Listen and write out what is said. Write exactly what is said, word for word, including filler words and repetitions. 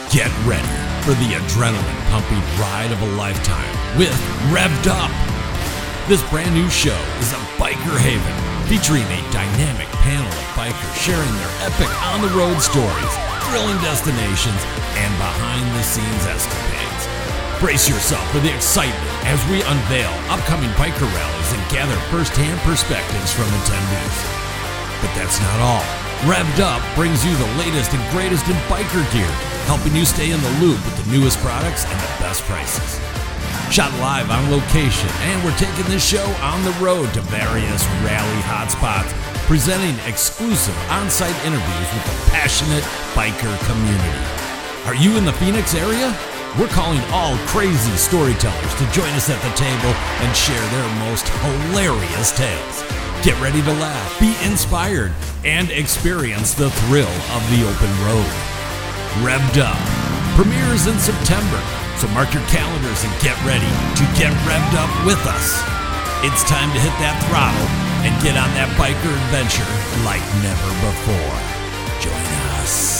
Get ready for the adrenaline-pumping ride of a lifetime with Revved Up. This brand new show is a biker haven featuring a dynamic panel of bikers sharing their epic on-the-road stories, thrilling destinations, and behind-the-scenes escapades. Brace yourself for the excitement as we unveil upcoming biker rallies and gather first-hand perspectives from attendees. But that's not all. Revved Up brings you the latest and greatest in biker gear, helping you stay in the loop with the newest products and the best prices. Shot live on location, and we're taking this show on the road to various rally hotspots, presenting exclusive on-site interviews with the passionate biker community. Are you in the Phoenix area? We're calling all crazy storytellers to join us at the table and share their most hilarious tales. Get ready to laugh, be inspired, and experience the thrill of the open road. Revved Up premieres in September, so mark your calendars and get ready to get revved up with us. It's time to hit that throttle and get on that biker adventure like never before. Join us.